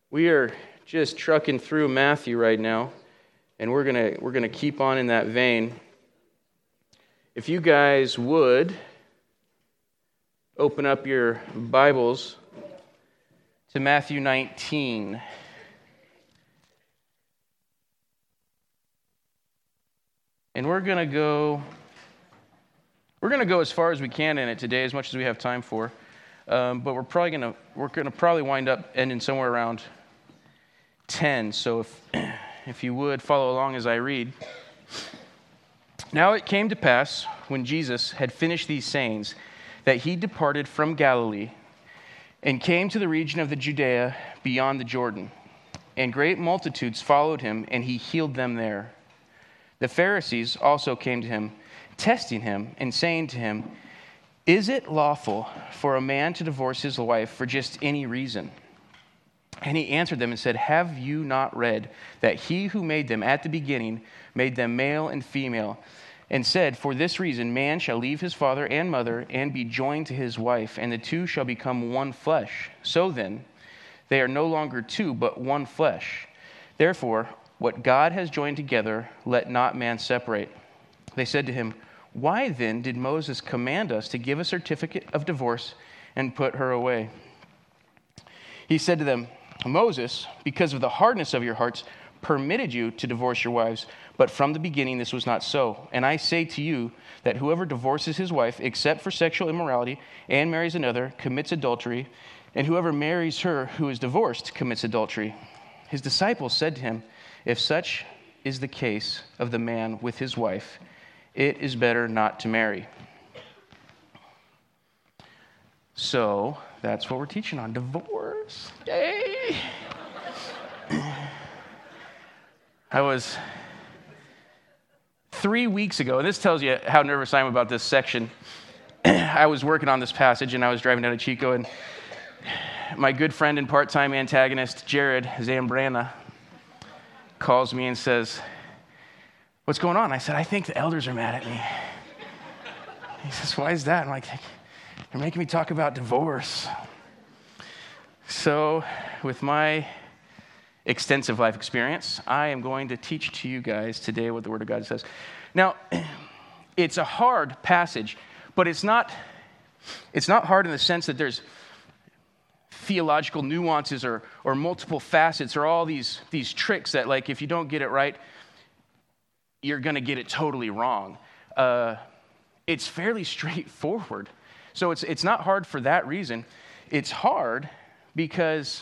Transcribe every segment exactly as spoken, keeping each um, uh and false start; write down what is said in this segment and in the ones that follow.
We are just trucking through Matthew right now, and we're gonna we're gonna keep on in that vein. If you guys would open up your Bibles to Matthew nineteen. And we're gonna go we're gonna go as far as we can in it today, as much as we have time for. Um, but we're probably gonna we're gonna probably wind up ending somewhere around ten. So if if you would follow along as I read. Now it came to pass, when Jesus had finished these sayings, that he departed from Galilee and came to the region of the Judea beyond the Jordan. And great multitudes followed him, and he healed them there. The Pharisees also came to him, testing him and saying to him, "Is it lawful for a man to divorce his wife for just any reason?" And he answered them and said, "Have you not read that he who made them at the beginning made them male and female, and said, 'For this reason man shall leave his father and mother and be joined to his wife, and the two shall become one flesh. So then, they are no longer two, but one flesh. Therefore, what God has joined together, let not man separate.' They said to him, 'Why then did Moses command us to give a certificate of divorce and put her away?' He said to them, 'Moses, because of the hardness of your hearts, permitted you to divorce your wives, but from the beginning this was not so. And I say to you that whoever divorces his wife, except for sexual immorality, and marries another, commits adultery, and whoever marries her who is divorced commits adultery.' His disciples said to him, 'If such is the case of the man with his wife, it is better not to marry.'" So that's what we're teaching on, divorce. Yay! I was three weeks ago, and this tells you how nervous I am about this section. I was working on this passage, and I was driving down to Chico, and my good friend and part-time antagonist, Jared Zambrana, calls me and says, "What's going on?" I said, "I think the elders are mad at me." He says, "Why is that?" I'm like, "They're making me talk about divorce." So, with my extensive life experience, I am going to teach to you guys today what the Word of God says. Now, it's a hard passage, but it's not, it's not hard in the sense that there's theological nuances or, or multiple facets or all these, these tricks that, like, if you don't get it right, you're going to get it totally wrong. Uh, it's fairly straightforward. So it's it's not hard for that reason. It's hard because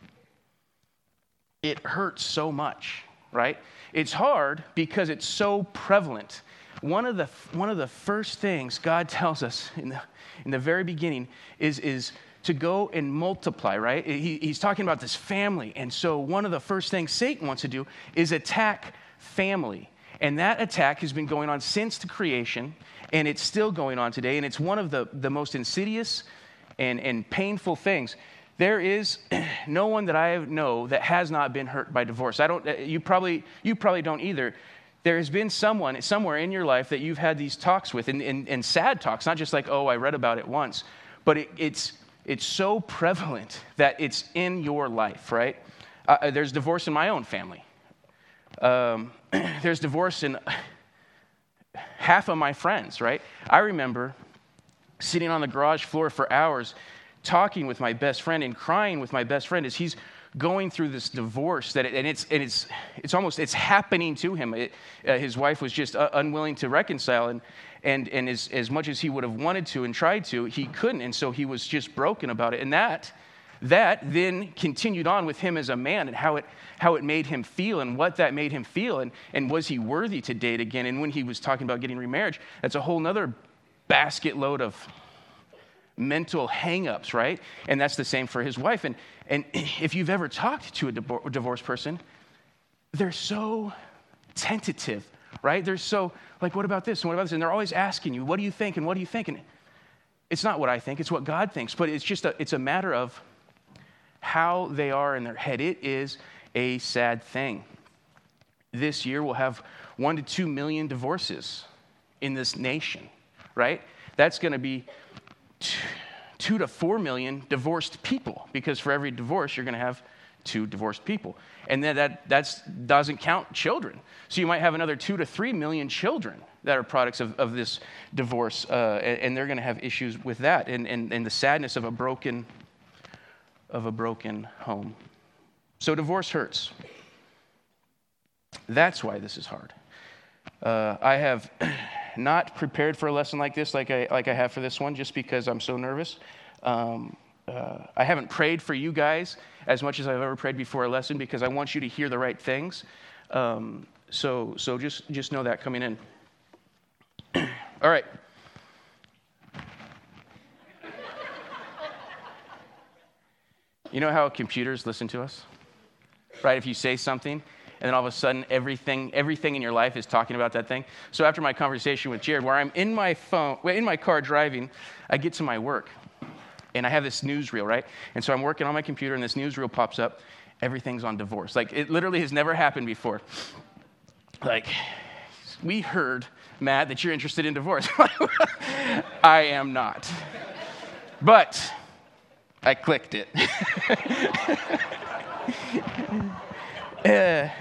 it hurts so much, right? It's hard because it's so prevalent. One of the one of the first things God tells us in the in the very beginning is is to go and multiply, right? He, he's talking about this family, and so one of the first things Satan wants to do is attack family, and that attack has been going on since the creation, and it's still going on today, and it's one of the the most insidious and and painful things. There is no one that I know that has not been hurt by divorce. I don't. You probably you probably don't either. There has been someone somewhere in your life that you've had these talks with, and, and, and sad talks, not just like, oh, I read about it once, but it, it's it's so prevalent that it's in your life, right? Uh, there's divorce in my own family. Um, there's divorce in half of my friends, right? I remember sitting on the garage floor for hours, talking with my best friend and crying with my best friend as he's going through this divorce that it, and it's and it's it's almost it's happening to him. It, uh, his wife was just uh, unwilling to reconcile, and and and as as much as he would have wanted to and tried to, he couldn't, and so he was just broken about it. And that that then continued on with him as a man and how it how it made him feel and what that made him feel, and and was he worthy to date again? And when he was talking about getting remarriage, that's a whole nother basket load of mental hang-ups, right? And that's the same for his wife. And and if you've ever talked to a divorced person, they're so tentative, right? They're so like, what about this and what about this? And they're always asking you, what do you think and what do you think? And it's not what I think, it's what God thinks. But it's just a, it's a matter of how they are in their head. It is a sad thing. This year we'll have one to two million divorces in this nation, right? That's going to be two to four million divorced people, because for every divorce, you're going to have to divorced people. And then that that's, doesn't count children. So you might have another two to three million children that are products of, of this divorce, uh, and, and they're going to have issues with that, and, and, and the sadness of a broken of a broken home. So divorce hurts. That's why this is hard. Uh, I have not prepared for a lesson like this, like I like I have for this one, just because I'm so nervous. Um, uh, I haven't prayed for you guys as much as I've ever prayed before a lesson, because I want you to hear the right things. Um, so so just just know that coming in. All right. You know how computers listen to us? Right? If you say something, and then all of a sudden everything everything in your life is talking about that thing. So after my conversation with Jared, where I'm in my phone, in my car driving, I get to my work, and I have this newsreel, right? And so I'm working on my computer, and this newsreel pops up. Everything's on divorce. Like, it literally has never happened before. Like, we heard, Matt, that you're interested in divorce. I am not. But I clicked it. uh,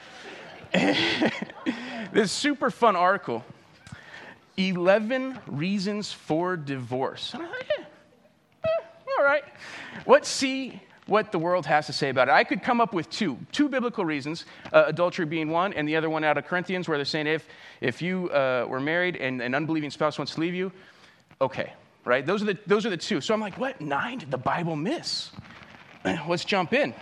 this super fun article, eleven Reasons for Divorce. And I thought, yeah, eh, all right. Let's see what the world has to say about it. I could come up with two, two biblical reasons, uh, adultery being one, and the other one out of Corinthians, where they're saying if if you uh, were married and an unbelieving spouse wants to leave you, okay, right? Those are the those are the two. So I'm like, what nine did the Bible miss? Let's jump in.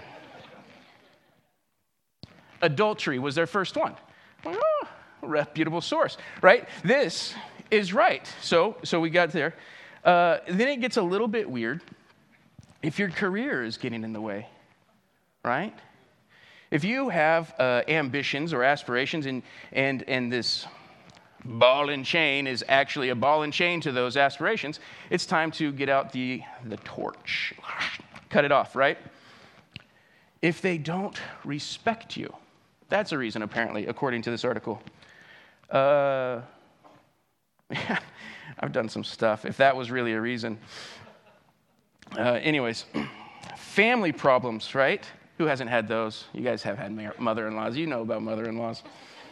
Adultery was their first one. Well, oh, reputable source, right? This is right. So so we got there. Uh, then it gets a little bit weird. If your career is getting in the way, right? If you have uh, ambitions or aspirations, and and and this ball and chain is actually a ball and chain to those aspirations, it's time to get out the the torch, cut it off, right? If they don't respect you, that's a reason, apparently, according to this article. Uh, I've done some stuff. If that was really a reason. Uh, anyways, family problems, right? Who hasn't had those? You guys have had mother-in-laws. You know about mother-in-laws.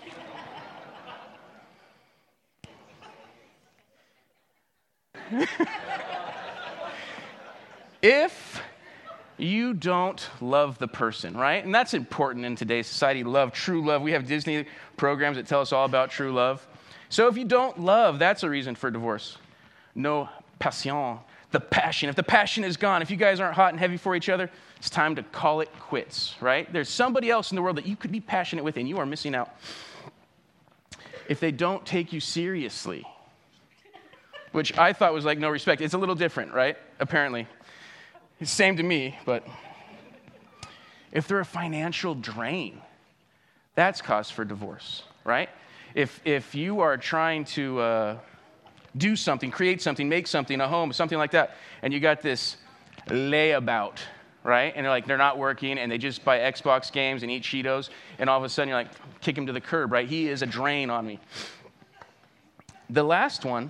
If you don't love the person, right? And that's important in today's society, love, true love. We have Disney programs that tell us all about true love. So if you don't love, that's a reason for divorce. No passion. The passion. If the passion is gone, if you guys aren't hot and heavy for each other, it's time to call it quits, right? There's somebody else in the world that you could be passionate with, and you are missing out. If they don't take you seriously, which I thought was like no respect. It's a little different, right? Apparently. It's the same to me, but if they're a financial drain, that's cause for divorce, right? If if you are trying to uh, do something, create something, make something, a home, something like that, and you got this layabout, right? And they're like, they're not working, and they just buy Xbox games and eat Cheetos, and all of a sudden you're like, kick him to the curb, right? He is a drain on me. The last one,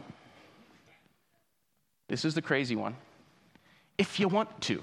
this is the crazy one. If you want to,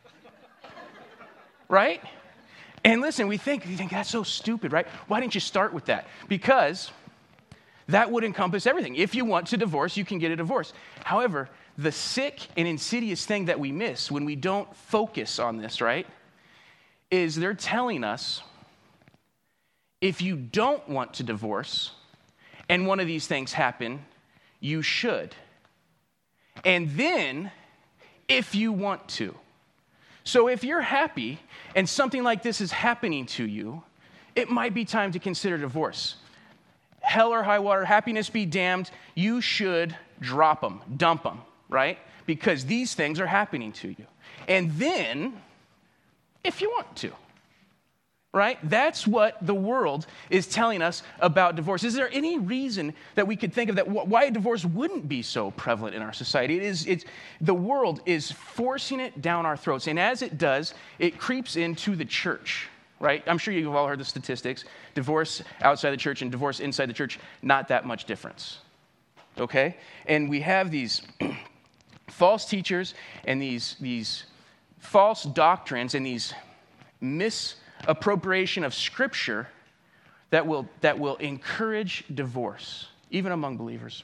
right? And listen, we think, you think that's so stupid, right? Why didn't you start with that? Because that would encompass everything. If you want to divorce, you can get a divorce. However, the sick and insidious thing that we miss when we don't focus on this, right, is they're telling us if you don't want to divorce and one of these things happen, you should. And then, if you want to. So if you're happy and something like this is happening to you, it might be time to consider divorce. Hell or high water, happiness be damned, you should drop them, dump them, right? Because these things are happening to you. And then, if you want to, right? That's what the world is telling us about divorce. Is there any reason that we could think of that why divorce wouldn't be so prevalent in our society? It is, it's, the world is forcing it down our throats. And as it does, it creeps into the church, right? I'm sure you've all heard the statistics. Divorce outside the church and divorce inside the church, not that much difference, okay? And we have these false teachers and these, these false doctrines and these misappropriation of Scripture that will, that will encourage divorce, even among believers.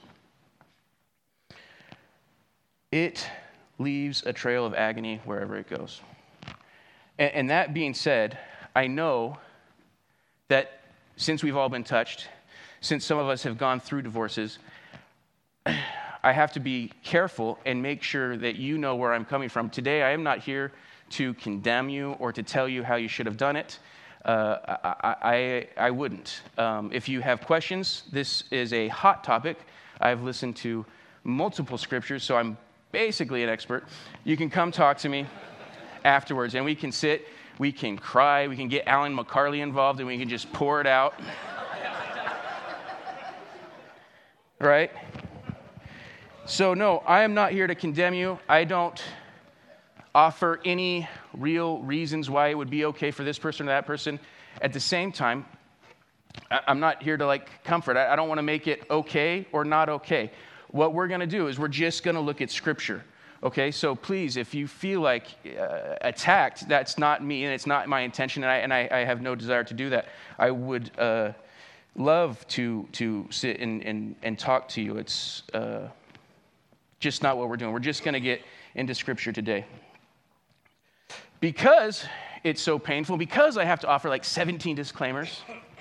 It leaves a trail of agony wherever it goes. And, and that being said, I know that since we've all been touched, since some of us have gone through divorces, I have to be careful and make sure that you know where I'm coming from. Today, I am not here to condemn you or to tell you how you should have done it. Uh, I, I, I wouldn't. Um, if you have questions, this is a hot topic. I've listened to multiple scriptures, so I'm basically an expert. You can come talk to me afterwards, and we can sit, we can cry, we can get Alan McCarley involved, and we can just pour it out. Right? So no, I am not here to condemn you. I don't offer any real reasons why it would be okay for this person or that person. At the same time, I'm not here to like comfort. I don't want to make it okay or not okay. What we're going to do is we're just going to look at Scripture. Okay, so please, if you feel like uh, attacked, that's not me and it's not my intention, and I, and I, I have no desire to do that. I would uh, love to to sit and, and, and talk to you. It's uh, just not what we're doing. We're just going to get into Scripture today. Because it's so painful, because I have to offer like seventeen disclaimers,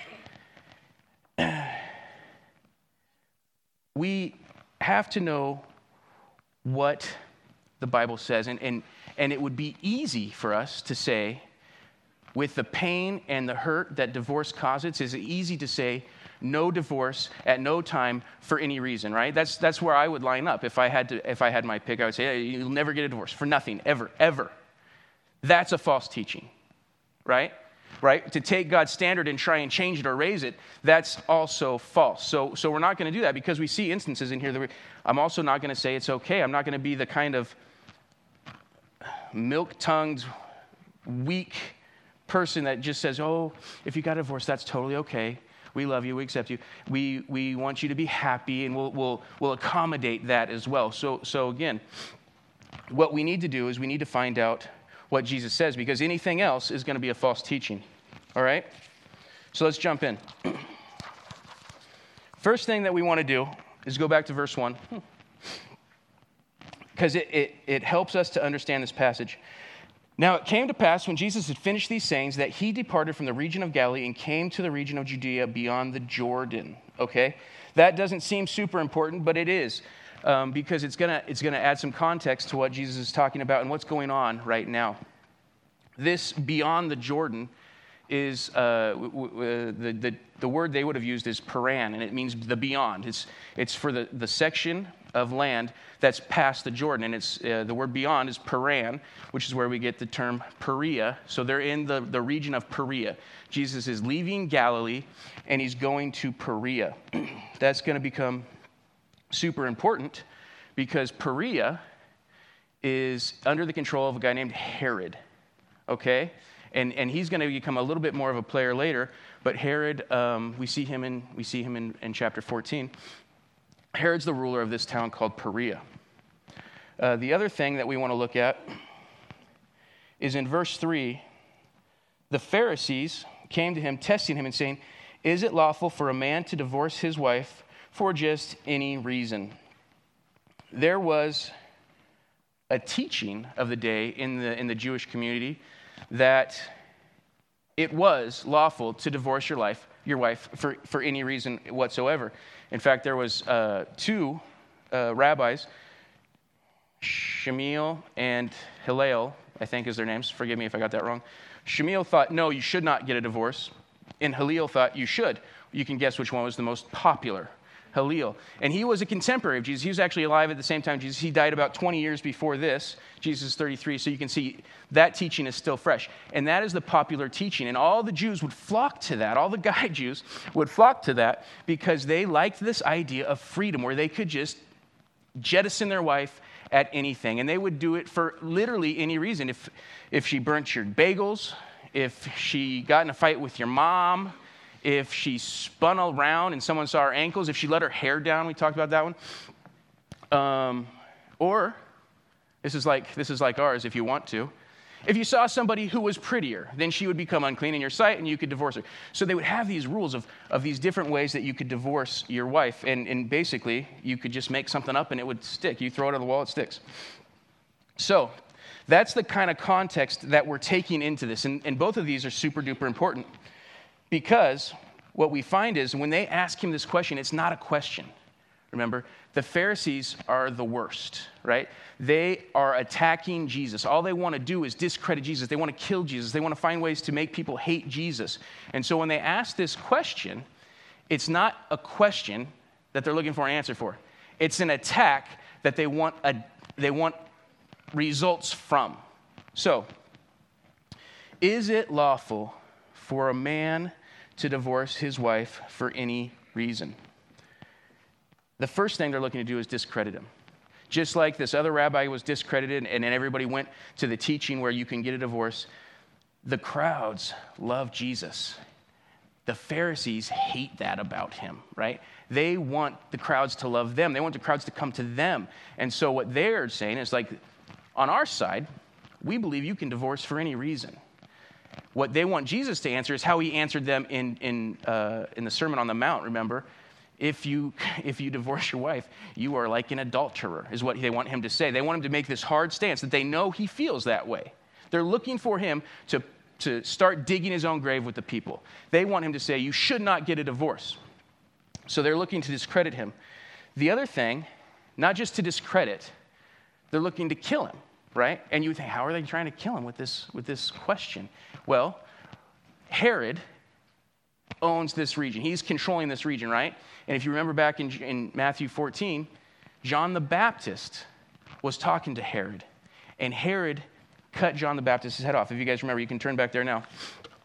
we have to know what the Bible says. And, and, and it would be easy for us to say, with the pain and the hurt that divorce causes, it's easy to say, no divorce at no time for any reason, right? That's that's where I would line up. If I had to, if I had my pick, I would say, hey, you'll never get a divorce for nothing, ever, ever. That's a false teaching, right? Right? To take God's standard and try and change it or raise it, that's also false. So, so we're not going to do that because we see instances in here that we, I'm also not going to say it's okay. I'm not going to be the kind of milk-tongued, weak person that just says, oh, if you got a divorce, that's totally okay. We love you. We accept you. We we want you to be happy, and we'll we'll we'll accommodate that as well. So so again, what we need to do is we need to find out what Jesus says, because anything else is going to be a false teaching. All right? So let's jump in. First thing that we want to do is go back to verse one, because it, it it helps us to understand this passage. Now it came to pass when Jesus had finished these sayings that he departed from the region of Galilee and came to the region of Judea beyond the Jordan. Okay? That doesn't seem super important, but it is, um, because it's gonna it's gonna add some context to what Jesus is talking about and what's going on right now. This beyond the Jordan is uh, w- w- the, the the word they would have used is Paran, and it means the beyond. It's it's for the, the section of land that's past the Jordan, and it's uh, the word beyond is Paran, which is where we get the term Perea. So they're in the, the region of Perea. Jesus is leaving Galilee, and he's going to Perea. That's going to become super important because Perea is under the control of a guy named Herod, okay? And and he's going to become a little bit more of a player later, but Herod, um, we see him in we see him in, in chapter fourteen. Herod's the ruler of this town called Perea. Uh, the other thing that we want to look at is in verse three, the Pharisees came to him, testing him and saying, is it lawful for a man to divorce his wife for just any reason? There was a teaching of the day in the in the Jewish community that it was lawful to divorce your life, your wife for, for any reason whatsoever. In fact, there was uh, two uh, rabbis, Shemiel and Hillel, I think is their names. Forgive me if I got that wrong. Shemiel thought, no, you should not get a divorce. And Hillel thought you should. You can guess which one was the most popular. Hillel. And he was a contemporary of Jesus. He was actually alive at the same time Jesus. He died about twenty years before this. Jesus is thirty-three, so you can see that teaching is still fresh. And that is the popular teaching. And all the Jews would flock to that. All the guy Jews would flock to that because they liked this idea of freedom where they could just jettison their wife at anything. And they would do it for literally any reason. If, if she burnt your bagels, if she got in a fight with your mom, if she spun around and someone saw her ankles, if she let her hair down, we talked about that one. Um, or, this is like this is like ours if you want to, If you saw somebody who was prettier, then she would become unclean in your sight and you could divorce her. So they would have these rules of, of these different ways that you could divorce your wife. And, and basically, you could just make something up and it would stick. You throw it on the wall, it sticks. So that's the kind of context that we're taking into this. And, and both of these are super duper important because what we find is when they ask him this question, it's not a question. Remember, the Pharisees are the worst, right? They are attacking Jesus. All they want to do is discredit Jesus. They want to kill Jesus. They want to find ways to make people hate Jesus. And so when they ask this question, it's not a question that they're looking for an answer for. It's an attack that they want a, they want results from. So, is it lawful for a man to divorce his wife for any reason? The first thing they're looking to do is discredit him. Just like this other rabbi was discredited and then everybody went to the teaching where you can get a divorce, the crowds love Jesus. The Pharisees hate that about him, right? They want the crowds to love them. They want the crowds to come to them. And so what they're saying is like, on our side, we believe you can divorce for any reason. What they want Jesus to answer is how he answered them in, in, uh, in the Sermon on the Mount, remember? If you if you divorce your wife, you are like an adulterer, is what they want him to say. They want him to make this hard stance that they know he feels that way. They're looking for him to, to start digging his own grave with the people. They want him to say, you should not get a divorce. So they're looking to discredit him. The other thing, not just to discredit, they're looking to kill him, right? And you think, how are they trying to kill him with this, with this question? Well, Herod owns this region. He's controlling this region, right? And if you remember back in, in Matthew fourteen, John the Baptist was talking to Herod. And Herod cut John the Baptist's head off. If you guys remember, you can turn back there now.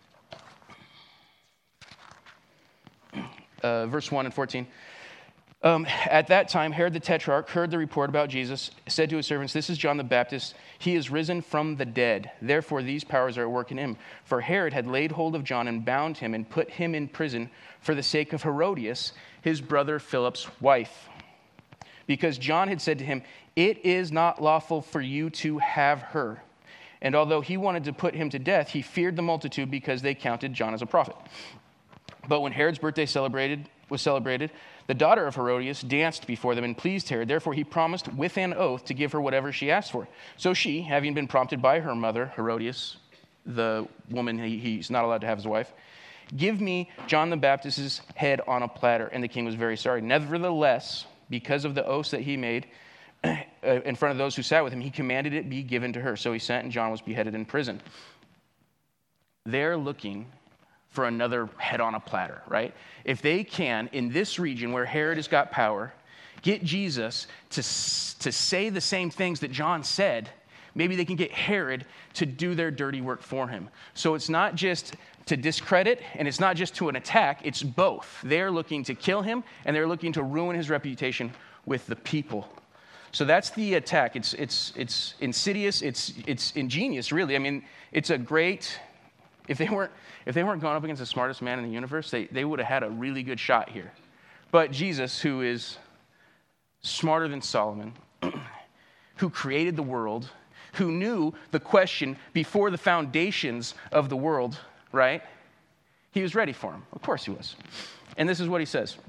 Uh, verse one and fourteen. Um, at that time, Herod the Tetrarch heard the report about Jesus, said to his servants, this is John the Baptist. He is risen from the dead. Therefore, these powers are at work in him. For Herod had laid hold of John and bound him and put him in prison for the sake of Herodias, his brother Philip's wife. Because John had said to him, it is not lawful for you to have her. And although he wanted to put him to death, he feared the multitude because they counted John as a prophet. But when Herod's birthday celebrated was celebrated, the daughter of Herodias danced before them and pleased Herod. Therefore, he promised with an oath to give her whatever she asked for. So she, having been prompted by her mother, Herodias, the woman he, he's not allowed to have as a wife, give me John the Baptist's head on a platter. And the king was very sorry. Nevertheless, because of the oaths that he made in front of those who sat with him, he commanded it be given to her. So he sent, and John was beheaded in prison. They're looking for another head on a platter, right? If they can, in this region where Herod has got power, get Jesus to, to say the same things that John said, maybe they can get Herod to do their dirty work for him. So it's not just to discredit, and it's not just to an attack, it's both. They're looking to kill him, and they're looking to ruin his reputation with the people. So that's the attack. It's it's it's insidious, it's it's ingenious, really. I mean, it's a great, if they weren't if they weren't going up against the smartest man in the universe, they, they would have had a really good shot here. But Jesus, who is smarter than Solomon, who created the world, who knew the question before the foundations of the world, right? He was ready for him. Of course he was. And this is what he says.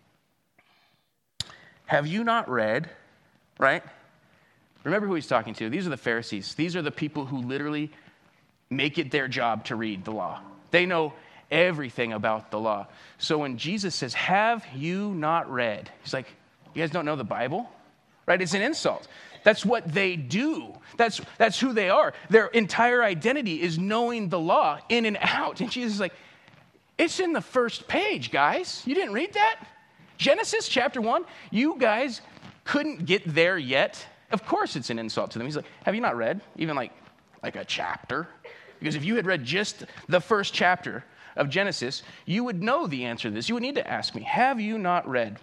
Have you not read, right? Remember who he's talking to. These are the Pharisees. These are the people who literally make it their job to read the law. They know everything about the law. So when Jesus says, have you not read? He's like, you guys don't know the Bible? Right? It's an insult. That's what they do. That's, that's who they are. Their entire identity is knowing the law in and out. And Jesus is like, it's in the first page, guys. You didn't read that? Genesis chapter one, you guys couldn't get there yet. Of course it's an insult to them. He's like, have you not read? Even like, like a chapter? Because if you had read just the first chapter of Genesis, you would know the answer to this. You would need to ask me, have you not read?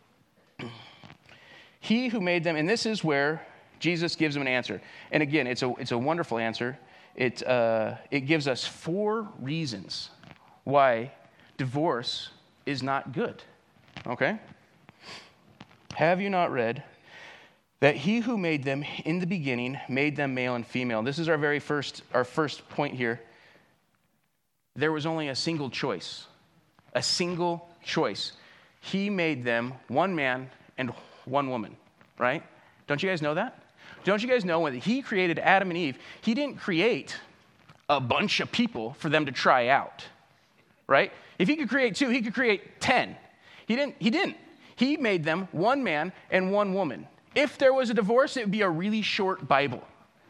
He who made them, and this is where Jesus gives them an answer. And again, it's a it's a wonderful answer. It uh, it gives us four reasons why divorce is not good. Okay? Have you not read? that he who made them in the beginning made them male and female. This is our very first, our first point here. There was only a single choice, a single choice. He made them one man and one woman, right? Don't you guys know that? Don't you guys know when he created Adam and Eve, he didn't create a bunch of people for them to try out, right? If he could create two, he could create ten. He didn't. He didn't. He made them one man and one woman. If there was a divorce, it would be a really short Bible.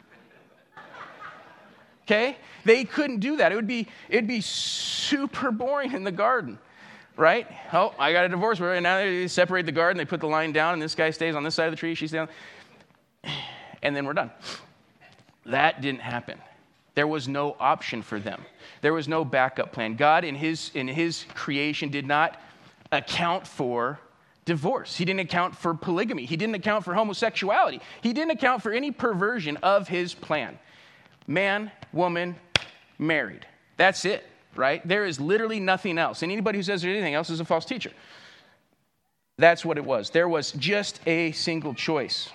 Okay? They couldn't do that. It would be, it'd be super boring in the garden, right? Oh, I got a divorce. And now they separate the garden. They put the line down, and this guy stays on this side of the tree. She's down. And then we're done. That didn't happen. There was no option for them. There was no backup plan. God, in his, in his creation, did not account for divorce. He didn't account for polygamy. He didn't account for homosexuality. He didn't account for any perversion of his plan. Man, woman, married. That's it, right? There is literally nothing else. And anybody who says there's anything else is a false teacher. That's what it was. There was just a single choice.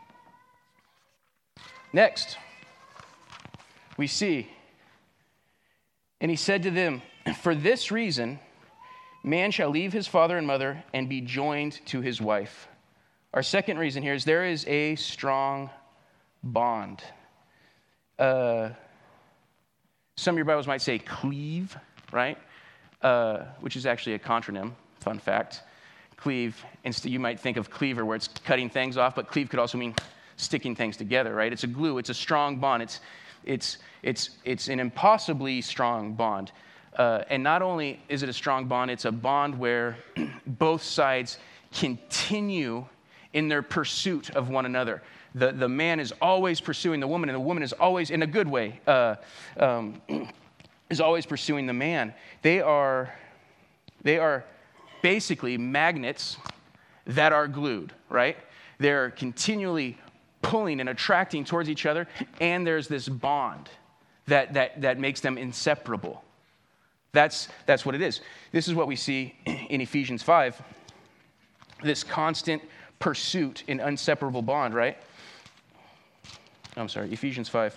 Next, we see, and he said to them, for this reason, man shall leave his father and mother and be joined to his wife. Our second reason here is there is a strong bond. Uh, some of your Bibles might say cleave, right? Uh, which is actually a contronym, fun fact. Cleave, instead you might think of cleaver where it's cutting things off, but cleave could also mean sticking things together, right? It's a glue. It's a strong bond. It's it's it's it's an impossibly strong bond. Uh, and not only is it a strong bond, it's a bond where both sides continue in their pursuit of one another. The the man is always pursuing the woman, and the woman is always, in a good way, uh, um, is always pursuing the man. They are they are basically magnets that are glued, right? They're continually pulling and attracting towards each other, and there's this bond that that that makes them inseparable. That's that's what it is. This is what we see in Ephesians five. This constant pursuit in inseparable bond, right? I'm sorry, Ephesians five.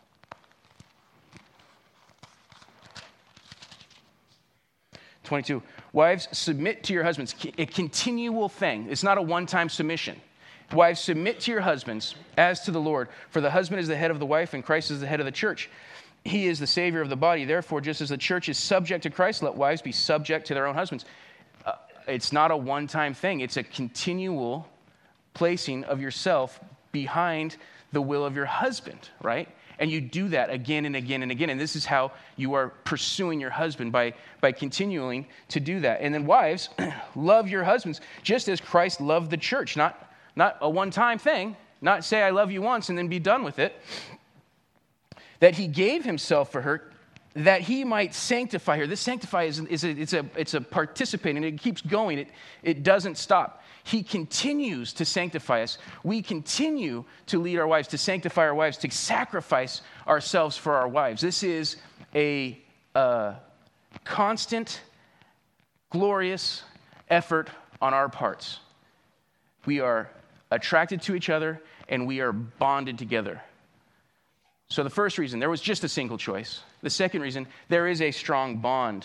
twenty-two. Wives, submit to your husbands. A continual thing. It's not a one-time submission. Wives, submit to your husbands as to the Lord. For the husband is the head of the wife, and Christ is the head of the church. He is the Savior of the body. Therefore, just as the church is subject to Christ, let wives be subject to their own husbands. Uh, it's not a one-time thing. It's a continual placing of yourself behind the will of your husband, right? And you do that again and again and again. And this is how you are pursuing your husband, by, by continuing to do that. And then wives, love your husbands just as Christ loved the church. Not, not a one-time thing. Not say I love you once and then be done with it. That he gave himself for her, that he might sanctify her. This sanctify is, is a, it's a it's a participating, and it keeps going. It, it doesn't stop. He continues to sanctify us. We continue to lead our wives, to sanctify our wives, to sacrifice ourselves for our wives. This is a uh, constant, glorious effort on our parts. We are attracted to each other, and we are bonded together. So the first reason, there was just a single choice. The second reason, there is a strong bond.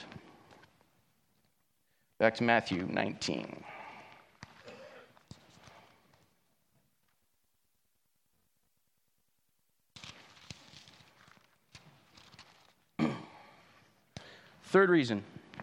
Back to Matthew nineteen. Third reason.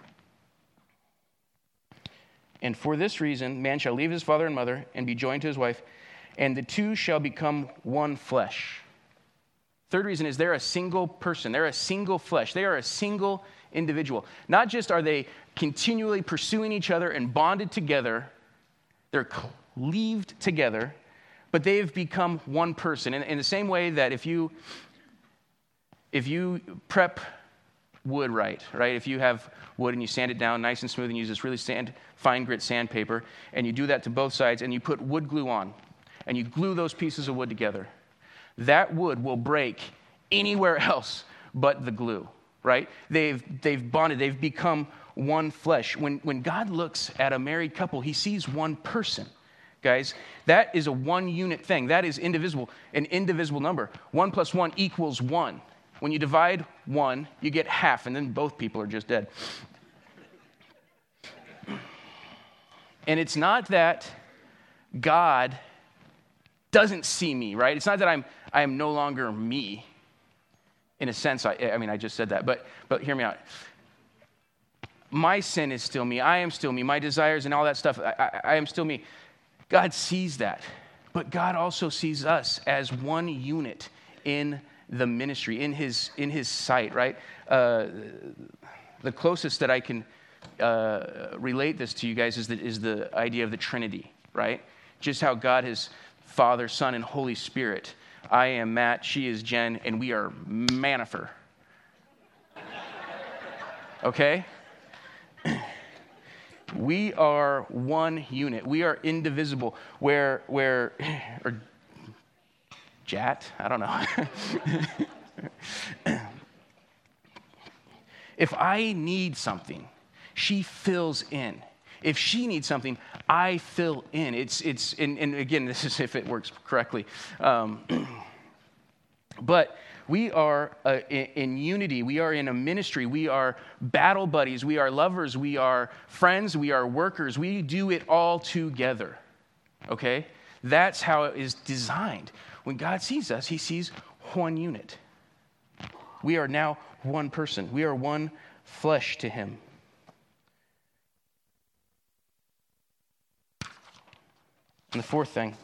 And for this reason, man shall leave his father and mother and be joined to his wife, and the two shall become one flesh. Third reason is they're a single person. They're a single flesh. They are a single individual. Not just are they continually pursuing each other and bonded together, they're cleaved together, but they've become one person. In, in the same way that if you if you prep wood right, right? If you have wood and you sand it down nice and smooth and use this really sand, fine grit sandpaper, and you do that to both sides, and you put wood glue on, and you glue those pieces of wood together, that wood will break anywhere else but the glue, right? They've they've bonded. They've become one flesh. When when God looks at a married couple, he sees one person guys. That is a one unit thing. That is indivisible, an indivisible number. One plus one equals one. When you divide one, you get half, and then both people are just dead. And it's not that God doesn't see me, right? It's not that I'm I am no longer me. In a sense, I, I mean, I just said that, but but hear me out. My sin is still me. I am still me. My desires and all that stuff, I, I, I am still me. God sees that, but God also sees us as one unit in the ministry, in His in His sight, right? Uh, the closest that I can uh, relate this to you guys is the, is the idea of the Trinity, right? Just how God is Father, Son, and Holy Spirit. I am Matt, she is Jen, and we are Manifer. Okay? We are one unit. We are indivisible. Where, where, or Jat? I don't know. If I need something, she fills in. If she needs something, I fill in. It's, it's, and, and again, this is if it works correctly. Um, but we are uh, in, in unity. We are in a ministry. We are battle buddies. We are lovers. We are friends. We are workers. We do it all together. Okay? That's how it is designed. When God sees us, He sees one unit. We are now one person. We are one flesh to Him. And the fourth thing.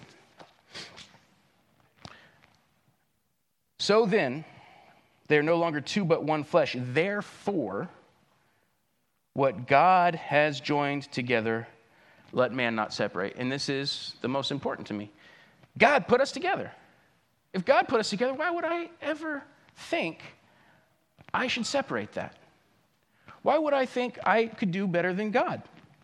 So then, they are no longer two but one flesh. Therefore, what God has joined together, let man not separate. And this is the most important to me. God put us together. If God put us together, why would I ever think I should separate that? Why would I think I could do better than God?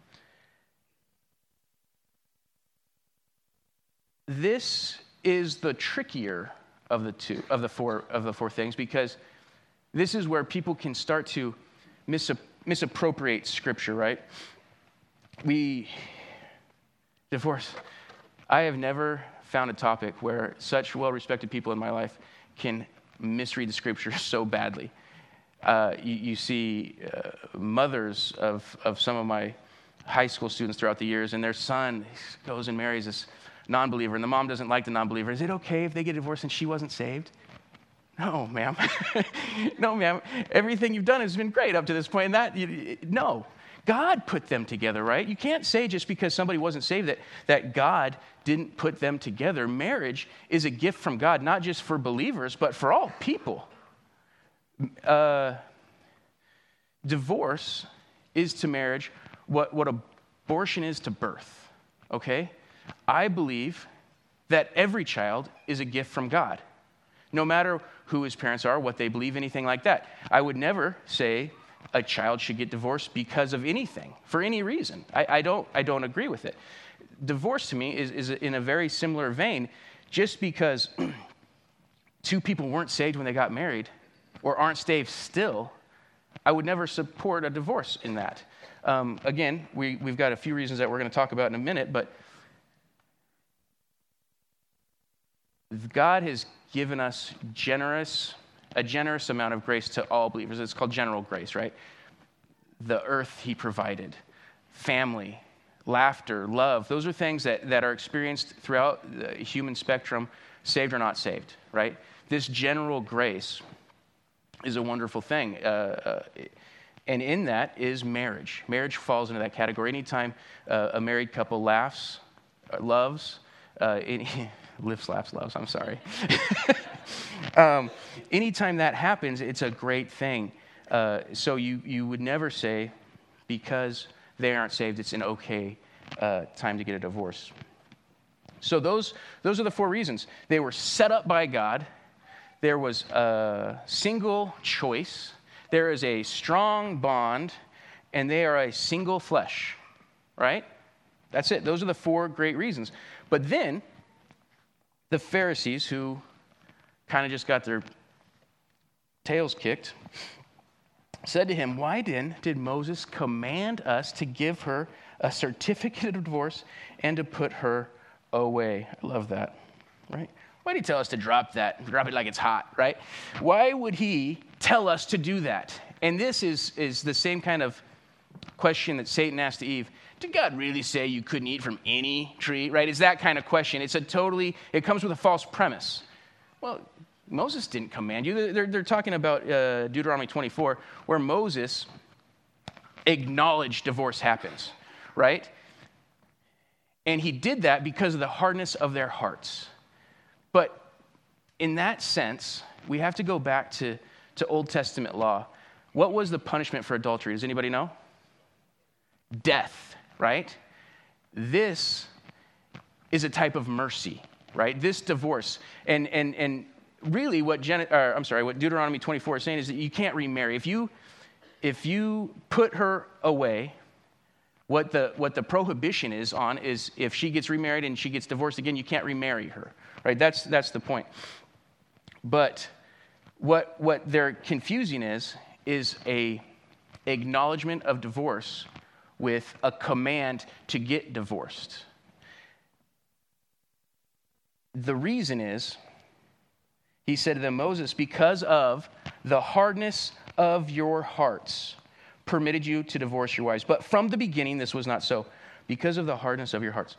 This is the trickier of the two, of the four, of the four things, because this is where people can start to misap- misappropriate Scripture, right? We, divorce. I have never found a topic where such well-respected people in my life can misread the Scripture so badly. Uh, you, you see uh, mothers of, of some of my high school students throughout the years, and their son goes and marries this non-believer, and the mom doesn't like the non-believer. Is it okay if they get divorced and she wasn't saved? No, ma'am. No, ma'am. Everything you've done has been great up to this point. And that, you, no. God put them together, right? You can't say just because somebody wasn't saved that, that God didn't put them together. Marriage is a gift from God, not just for believers, but for all people. Uh, divorce is to marriage what, what abortion is to birth, okay? I believe that every child is a gift from God, no matter who his parents are, what they believe, anything like that. I would never say a child should get divorced because of anything, for any reason. I, I don't I don't agree with it. Divorce to me is, is in a very similar vein. Just because two people weren't saved when they got married or aren't saved still, I would never support a divorce in that. Um, again, we, we've got a few reasons that we're going to talk about in a minute, but God has given us generous, a generous amount of grace to all believers. It's called general grace, right? The earth He provided, family, laughter, love. Those are things that, that are experienced throughout the human spectrum, saved or not saved, right? This general grace is a wonderful thing. Uh, uh, and in that is marriage. Marriage falls into that category. Anytime uh, a married couple laughs, uh, loves, uh, any, lives, laughs, loves, I'm sorry. um, anytime that happens, it's a great thing. Uh, so you, you would never say, because they aren't saved, it's an okay uh, time to get a divorce. So those, those are the four reasons. They were set up by God. There was a single choice. There is a strong bond, and they are a single flesh, right? That's it. Those are the four great reasons. But then, the Pharisees, who kind of just got their tails kicked, said to him, "Why then did Moses command us to give her a certificate of divorce and to put her away. I love that, right? Why did he tell us to drop that, drop it like it's hot, right? Why would he tell us to do that? And this is, is the same kind of question that Satan asked to Eve. Did God really say you couldn't eat from any tree, right? It's that kind of question. It's a totally, it comes with a false premise. Well, Moses didn't command you. They're, they're talking about uh, Deuteronomy twenty-four, where Moses acknowledged divorce happens, right? And he did that because of the hardness of their hearts. But in that sense, we have to go back to, to Old Testament law. What was the punishment for adultery? Does anybody know? Death, right? This is a type of mercy, right? This divorce. And and and really what Gen- or, I'm sorry, what Deuteronomy twenty-four is saying is that you can't remarry. If you if you put her away, what the what the prohibition is on is if she gets remarried and she gets divorced again, you can't remarry her. Right? That's that's the point. But what what they're confusing is is a acknowledgement of divorce with a command to get divorced. The reason is, he said to them, Moses, because of the hardness of your hearts, permitted you to divorce your wives. But from the beginning, this was not so. Because of the hardness of your hearts.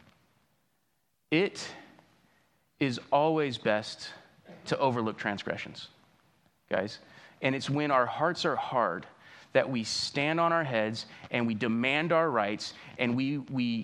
It is always best to overlook transgressions, guys. And it's when our hearts are hard that we stand on our heads and we demand our rights, and we, we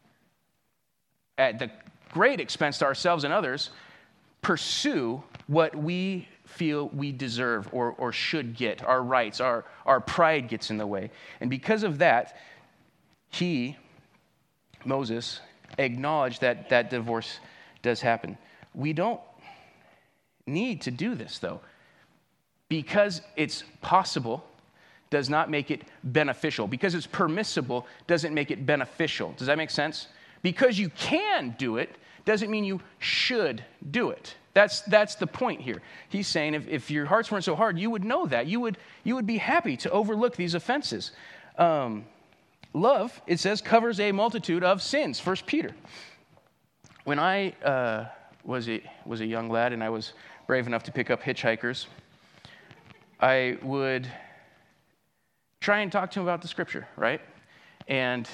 at the great expense to ourselves and others, pursue what we feel we deserve or, or should get, our rights, our, our pride gets in the way. And because of that, he, Moses, acknowledged that that divorce does happen. We don't need to do this, though. Because it's possible does not make it beneficial. Because it's permissible doesn't make it beneficial. Does that make sense? Because you can do it doesn't mean you should do it. That's that's the point here. He's saying if, if your hearts weren't so hard, you would know that. You would you would be happy to overlook these offenses. Um, love, it says, covers a multitude of sins. First Peter. When I uh, was a was a young lad and I was brave enough to pick up hitchhikers, I would try and talk to him about the scripture, right? And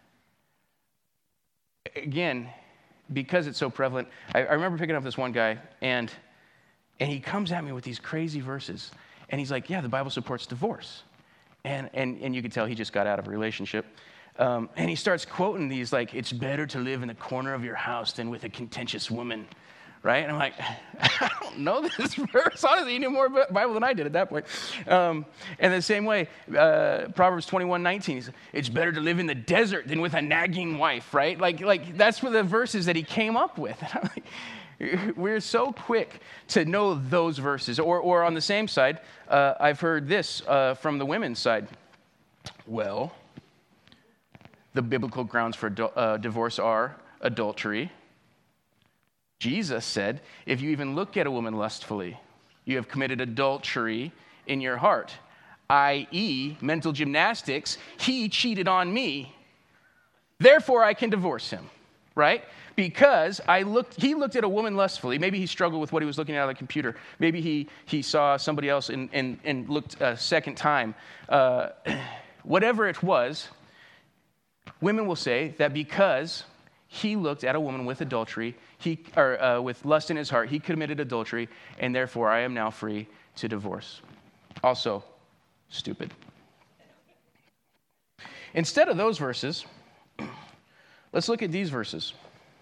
again, because it's so prevalent, I, I remember picking up this one guy, and and he comes at me with these crazy verses, and he's like, "Yeah, the Bible supports divorce," and and and you could tell he just got out of a relationship, um, and he starts quoting these like, "It's better to live in the corner of your house than with a contentious woman." Right? And I'm like, I don't know this verse. Honestly, he knew more Bible than I did at that point. Um, and the same way, uh, Proverbs twenty-one nineteen, he says, it's better to live in the desert than with a nagging wife, right? Like, like that's for the verses that he came up with. And I'm like, we're so quick to know those verses. Or, or on the same side, uh, I've heard this uh, from the women's side. Well, the biblical grounds for adu- uh, divorce are adultery. Jesus said, if you even look at a woman lustfully, you have committed adultery in your heart, that is mental gymnastics. He cheated on me. Therefore, I can divorce him, right? Because I looked, he looked at a woman lustfully. Maybe he struggled with what he was looking at on the computer. Maybe he, he saw somebody else and, and, and looked a second time. Uh, whatever it was, women will say that because he looked at a woman with adultery, he or uh, with lust in his heart, he committed adultery, and therefore I am now free to divorce. Also, stupid. Instead of those verses, let's look at these verses.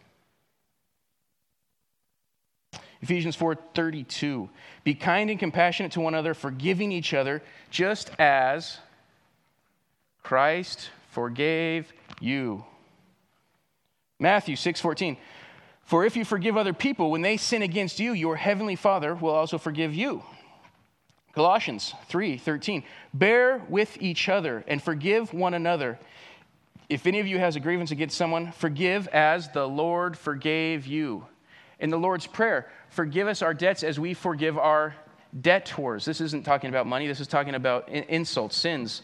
Ephesians four thirty-two. Be kind and compassionate to one another, forgiving each other, just as Christ forgave you. Matthew six fourteen. For if you forgive other people when they sin against you, your heavenly Father will also forgive you. Colossians three thirteen. Bear with each other and forgive one another. If any of you has a grievance against someone, forgive as the Lord forgave you. In the Lord's Prayer, forgive us our debts as we forgive our debtors. This isn't talking about money. This is talking about insults, sins.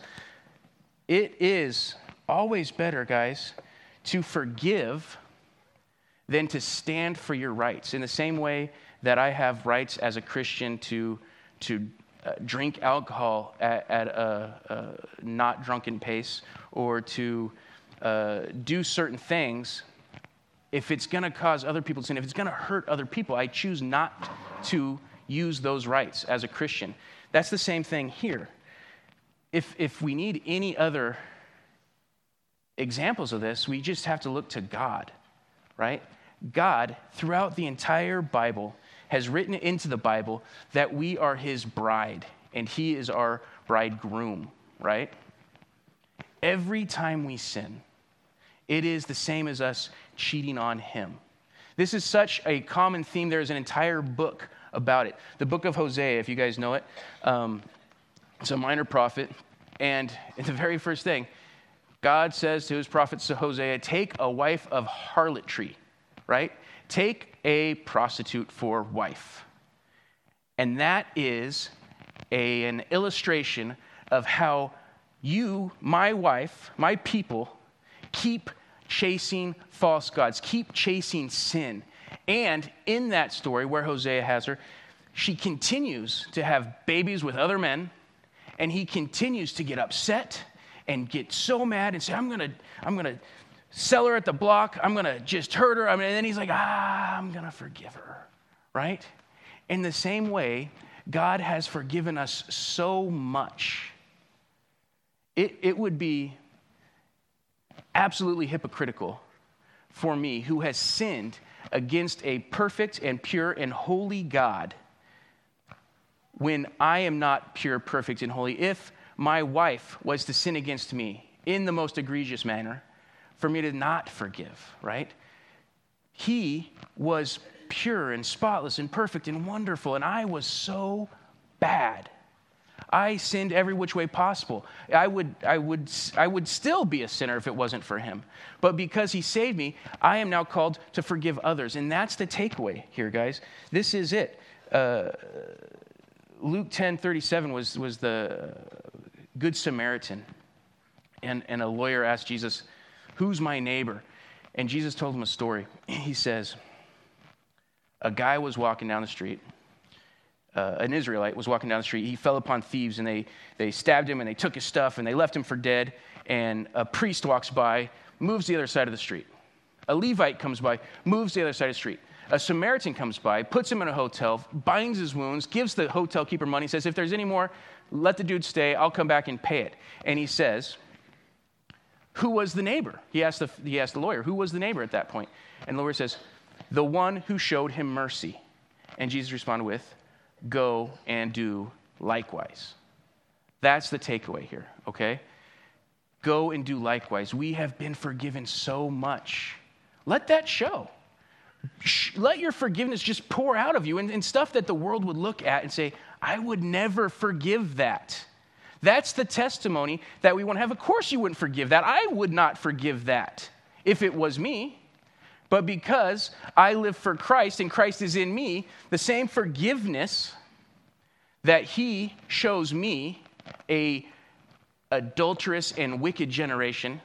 It is always better, guys, to forgive than to stand for your rights. In the same way that I have rights as a Christian to, to uh, drink alcohol at, at a, a not drunken pace, or to uh, do certain things, if it's going to cause other people to sin, if it's going to hurt other people, I choose not to use those rights as a Christian. That's the same thing here. If, if we need any other examples of this, we just have to look to God, right? God, throughout the entire Bible, has written into the Bible that we are his bride, and he is our bridegroom, right? Every time we sin, it is the same as us cheating on him. This is such a common theme. There is an entire book about it. The book of Hosea, if you guys know it, um, it's a minor prophet, and the very first thing, God says to his prophet Hosea, take a wife of harlotry, right? Take a prostitute for wife. And that is a, an illustration of how you, my wife, my people, keep chasing false gods, keep chasing sin. And in that story where Hosea has her, she continues to have babies with other men, and he continues to get upset and get so mad and say, I'm gonna, I'm gonna sell her at the block, I'm gonna just hurt her. I mean, and then he's like, ah, I'm gonna forgive her, right? In the same way, God has forgiven us so much. It, it would be absolutely hypocritical for me, who has sinned against a perfect and pure and holy God, when I am not pure, perfect, and holy. If my wife was to sin against me in the most egregious manner, for me to not forgive, right? He was pure and spotless and perfect and wonderful, and I was so bad. I sinned every which way possible. I would, I would, I would still be a sinner if it wasn't for him. But because he saved me, I am now called to forgive others. And that's the takeaway here, guys. This is it. Uh, Luke ten thirty-seven was, was the Good Samaritan. And, and a lawyer asked Jesus, who's my neighbor? And Jesus told him a story. He says, a guy was walking down the street. Uh, an Israelite was walking down the street. He fell upon thieves, and they, they stabbed him, and they took his stuff, and they left him for dead. And a priest walks by, moves the other side of the street. A Levite comes by, moves the other side of the street. A Samaritan comes by, puts him in a hotel, binds his wounds, gives the hotel keeper money, says, if there's any more, let the dude stay. I'll come back and pay it. And he says, who was the neighbor? He asked the, he asked the lawyer, who was the neighbor at that point? And the lawyer says, the one who showed him mercy. And Jesus responded with, go and do likewise. That's the takeaway here, okay? Go and do likewise. We have been forgiven so much. Let that show. Let your forgiveness just pour out of you, and, and stuff that the world would look at and say, I would never forgive that. That's the testimony that we want to have. Of course you wouldn't forgive that. I would not forgive that if it was me. But because I live for Christ and Christ is in me, the same forgiveness that he shows me, a adulterous and wicked generation,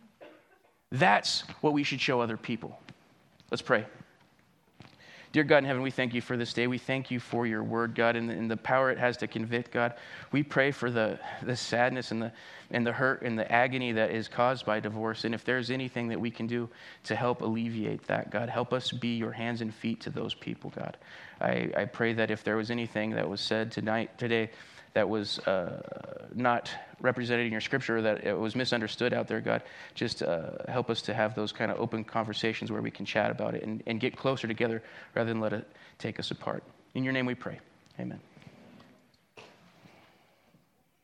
that's what we should show other people. Let's pray. Dear God in heaven, we thank you for this day. We thank you for your word, God, and the, and the power it has to convict, God. We pray for the, the sadness and the, and the hurt and the agony that is caused by divorce. And if there's anything that we can do to help alleviate that, God, help us be your hands and feet to those people, God. I, I pray that if there was anything that was said tonight, today, that was uh, not represented in your scripture, that it was misunderstood out there, God, just uh, help us to have those kind of open conversations where we can chat about it and, and get closer together rather than let it take us apart. In your name we pray. Amen.